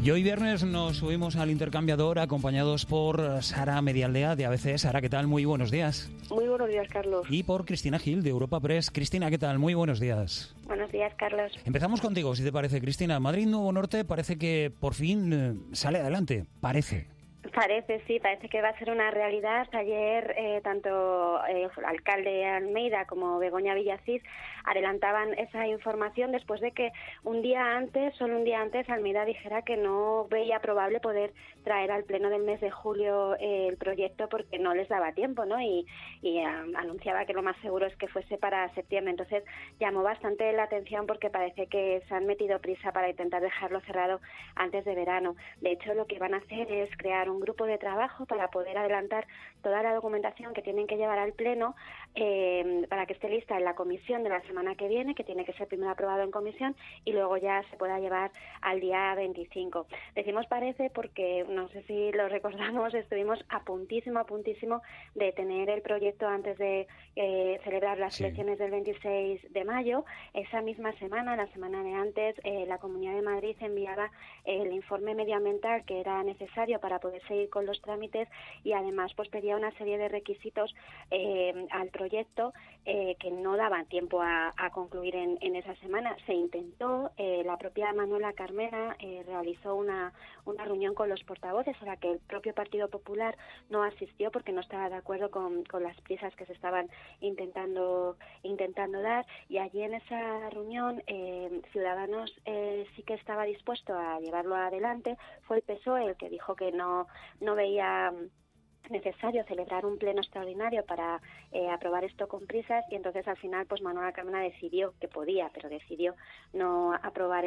Y hoy viernes nos subimos al intercambiador acompañados por Sara Medialdea de ABC. Sara, ¿qué tal? Muy buenos días. Muy buenos días, Carlos. Y por Cristina Gil de Europa Press. Cristina, ¿qué tal? Muy buenos días. Buenos días, Carlos. Empezamos contigo, si te parece, Cristina. Madrid Nuevo Norte parece que por fin sale adelante. Parece que va a ser una realidad. Ayer tanto el alcalde Almeida como Begoña Villacís adelantaban esa información después de que solo un día antes, Almeida dijera que no veía probable poder traer al pleno del mes de julio el proyecto porque no les daba tiempo, ¿no? Y anunciaba que lo más seguro es que fuese para septiembre. Entonces llamó bastante la atención porque parece que se han metido prisa para intentar dejarlo cerrado antes de verano. De hecho, lo que van a hacer es crear un grupo de trabajo para poder adelantar toda la documentación que tienen que llevar al pleno para que esté lista en la comisión de la semana que viene, que tiene que ser primero aprobado en comisión y luego ya se pueda llevar al día 25. Decimos parece porque, no sé si lo recordamos, estuvimos a puntísimo de tener el proyecto antes de celebrar las elecciones del 26 de mayo. Esa misma semana, la semana de antes, la Comunidad de Madrid enviaba el informe medioambiental que era necesario para poder seguir con los trámites y además pues pedía una serie de requisitos al proyecto que no daban tiempo a concluir en esa semana. Se intentó, la propia Manuela Carmena realizó una reunión con los portavoces a la que el propio Partido Popular no asistió porque no estaba de acuerdo con las prisas que se estaban intentando dar, y allí en esa reunión Ciudadanos sí que estaba dispuesto a llevarlo adelante. Fue el PSOE el que dijo que no veía necesario celebrar un pleno extraordinario para aprobar esto con prisas, y entonces al final pues Manuela Carmena decidió que podía, pero decidió no aprobar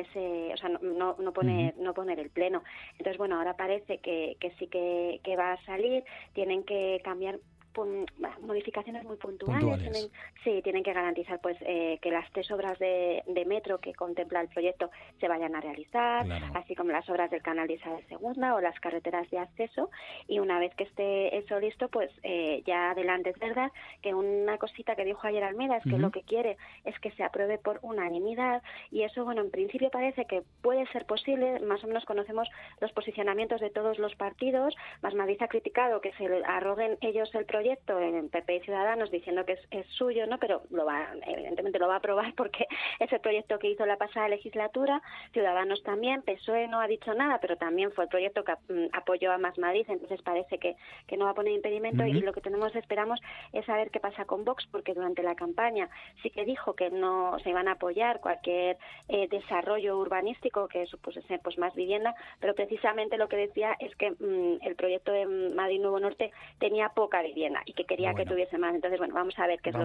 no poner el pleno. Entonces bueno, ahora parece que sí que va a salir. Tienen que cambiar modificaciones muy puntuales. Tienen que garantizar pues que las 3 obras de metro que contempla el proyecto se vayan a realizar, así como las obras del canal de Isabel II o las carreteras de acceso, y una vez que esté eso listo pues ya adelante. Es verdad que una cosita que dijo ayer Almeida es que lo que quiere es que se apruebe por unanimidad, y eso bueno, en principio parece que puede ser posible. Más o menos conocemos los posicionamientos de todos los partidos. Más Madrid ha criticado que se arroguen ellos el proyecto en PP y Ciudadanos diciendo que es suyo, ¿no? Pero evidentemente lo va a aprobar porque es el proyecto que hizo la pasada legislatura. Ciudadanos también. PSOE no ha dicho nada, pero también fue el proyecto que apoyó a Más Madrid, entonces parece que no va a poner impedimento. Y lo que esperamos es saber qué pasa con Vox, porque durante la campaña sí que dijo que no se iban a apoyar cualquier desarrollo urbanístico que supusiese pues más vivienda, pero precisamente lo que decía es que el proyecto de Madrid Nuevo Norte tenía poca vivienda y que quería que tuviese más. Entonces, bueno, vamos a ver qué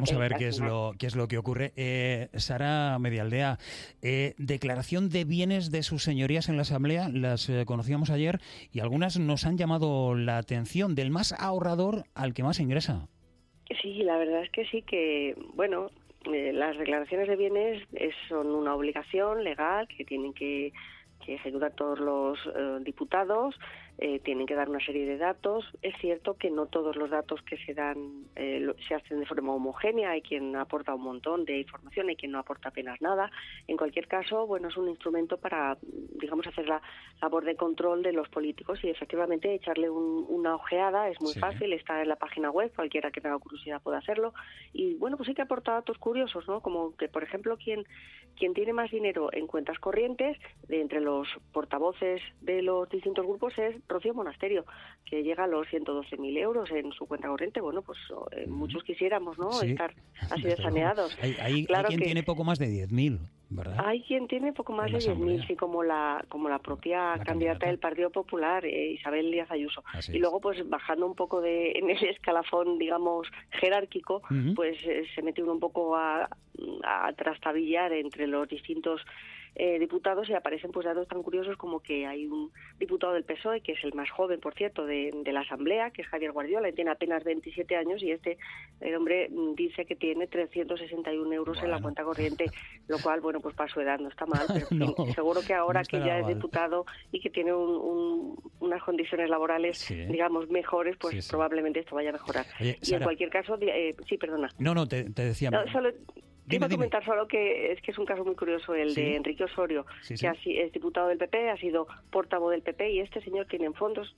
es lo que ocurre. Sara Medialdea, declaración de bienes de sus señorías en la Asamblea, las conocíamos ayer y algunas nos han llamado la atención, del más ahorrador al que más ingresa. Sí, la verdad es que sí, que, bueno, las declaraciones de bienes son una obligación legal que tienen que ejecutar todos los diputados. Tienen que dar una serie de datos. Es cierto que no todos los datos que se dan se hacen de forma homogénea. Hay quien aporta un montón de información, hay quien no aporta apenas nada. En cualquier caso, bueno, es un instrumento para, digamos, hacer la labor de control de los políticos y efectivamente echarle una ojeada. Es muy fácil, está en la página web, cualquiera que tenga curiosidad puede hacerlo. Y bueno, pues sí que aporta datos curiosos, ¿no? Como que, por ejemplo, quien tiene más dinero en cuentas corrientes, de entre los portavoces de los distintos grupos, es Rocío Monasterio, que llega a los 112.000 euros en su cuenta corriente. Bueno, pues muchos quisiéramos, ¿no?, estar así de saneados. Hay quien tiene poco más de 10.000, ¿verdad? Hay quien tiene poco más de 10.000, sí, como la propia candidata del Partido Popular, Isabel Díaz Ayuso. Y luego, pues bajando un poco en el escalafón, digamos, jerárquico, pues se mete uno un poco a trastabillar entre los distintos diputados y aparecen pues datos tan curiosos como que hay un diputado del PSOE, que es el más joven, por cierto, de la Asamblea, que es Javier Guardiola, y tiene apenas 27 años, y el hombre dice que tiene 361 euros en la cuenta corriente, lo cual, bueno, pues para su edad no está mal, pero seguro que ahora que ya es diputado y que tiene unas condiciones laborales, digamos, mejores, pues probablemente esto vaya a mejorar. Oye, Sara, y en cualquier caso, sí, perdona. No, te decía... No, solo iba a comentar solo que es un caso muy curioso el de Enrique Osorio, que es diputado del PP, ha sido portavoz del PP, y este señor tiene en fondos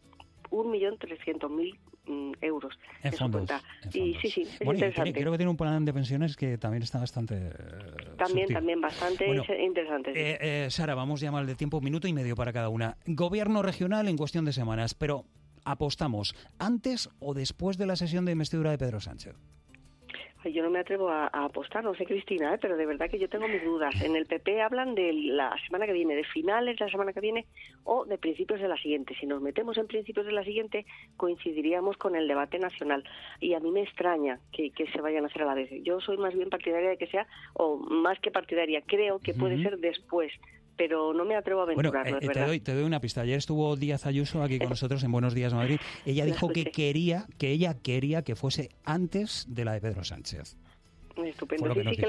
1.300.000 euros en su fondos, cuenta. Y sí, es bueno, interesante. Creo que tiene un plan de pensiones que también está bastante También bastante interesante. Sí. Sara, vamos ya mal de tiempo, 1 minuto y medio para cada una. Gobierno regional en cuestión de semanas, pero apostamos, ¿antes o después de la sesión de investidura de Pedro Sánchez? Yo no me atrevo a apostar, no sé, Cristina, pero de verdad que yo tengo mis dudas. En el PP hablan de la semana que viene, de finales de la semana que viene o de principios de la siguiente. Si nos metemos en principios de la siguiente, coincidiríamos con el debate nacional. Y a mí me extraña que se vayan a hacer a la vez. Yo soy más bien partidaria de que sea, o más que partidaria, creo que puede ser después. Pero no me atrevo a aventurarlo, te doy una pista. Ayer estuvo Díaz Ayuso aquí con nosotros en Buenos Días Madrid. Ella dijo que ella quería que fuese antes de la de Pedro Sánchez. Estupendo,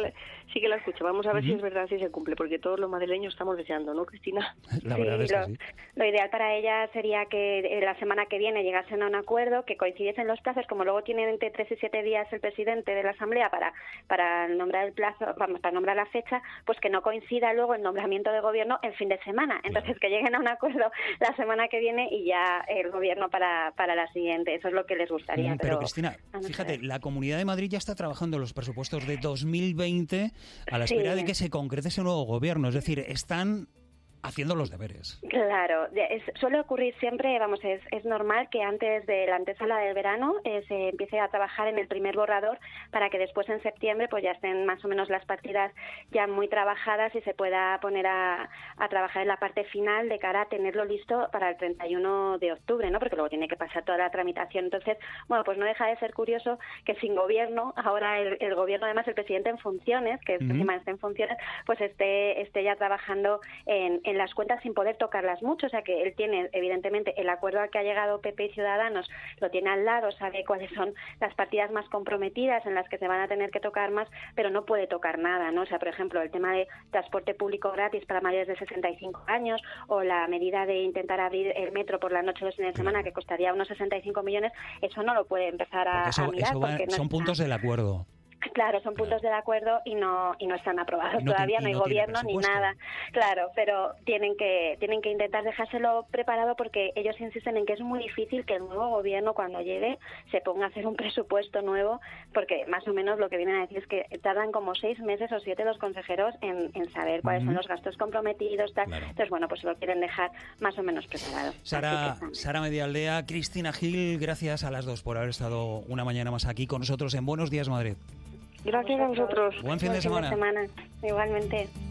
sí que la escucho. Vamos a ver si es verdad, si se cumple, porque todos los madrileños estamos deseando, ¿no, Cristina? La verdad es que sí. Lo ideal para ella sería que la semana que viene llegasen a un acuerdo, que coincidiesen los plazos, como luego tienen entre 3 y 7 días el presidente de la Asamblea para nombrar el plazo, para nombrar la fecha, pues que no coincida luego el nombramiento de gobierno el fin de semana. Entonces, que lleguen a un acuerdo la semana que viene y ya el gobierno para la siguiente. Eso es lo que les gustaría. Pero Cristina, fíjate, la Comunidad de Madrid ya está trabajando en los presupuestos de 2020 a la espera de que se concrete ese nuevo gobierno. Es decir, están haciendo los deberes. Claro, suele ocurrir siempre, es normal que antes de la antesala del verano se empiece a trabajar en el primer borrador para que después en septiembre pues ya estén más o menos las partidas ya muy trabajadas y se pueda poner a trabajar en la parte final de cara a tenerlo listo para el 31 de octubre, ¿no? Porque luego tiene que pasar toda la tramitación. Entonces, bueno, pues no deja de ser curioso que sin gobierno, ahora el gobierno, además el presidente en funciones, que esta semana está en funciones, pues esté ya trabajando en las cuentas sin poder tocarlas mucho. O sea que él tiene, evidentemente, el acuerdo al que ha llegado PP y Ciudadanos, lo tiene al lado, sabe cuáles son las partidas más comprometidas en las que se van a tener que tocar más, pero no puede tocar nada, ¿no? O sea, por ejemplo, el tema de transporte público gratis para mayores de 65 años o la medida de intentar abrir el metro por la noche los fines de semana, que costaría unos 65 millones, eso no lo puede empezar a mirar. Son puntos del acuerdo. Claro, son puntos del acuerdo y no están aprobados todavía, no hay gobierno ni nada. Claro, pero tienen que intentar dejárselo preparado porque ellos insisten en que es muy difícil que el nuevo gobierno cuando llegue se ponga a hacer un presupuesto nuevo, porque más o menos lo que vienen a decir es que tardan como 6 meses o 7 los consejeros en saber cuáles son los gastos comprometidos, tal. Claro. Entonces, bueno, pues lo quieren dejar más o menos preparado. Sara Medialdea, Cristina Gil, gracias a las dos por haber estado una mañana más aquí con nosotros en Buenos Días Madrid. Gracias a vosotros. Buen fin de semana. Igualmente.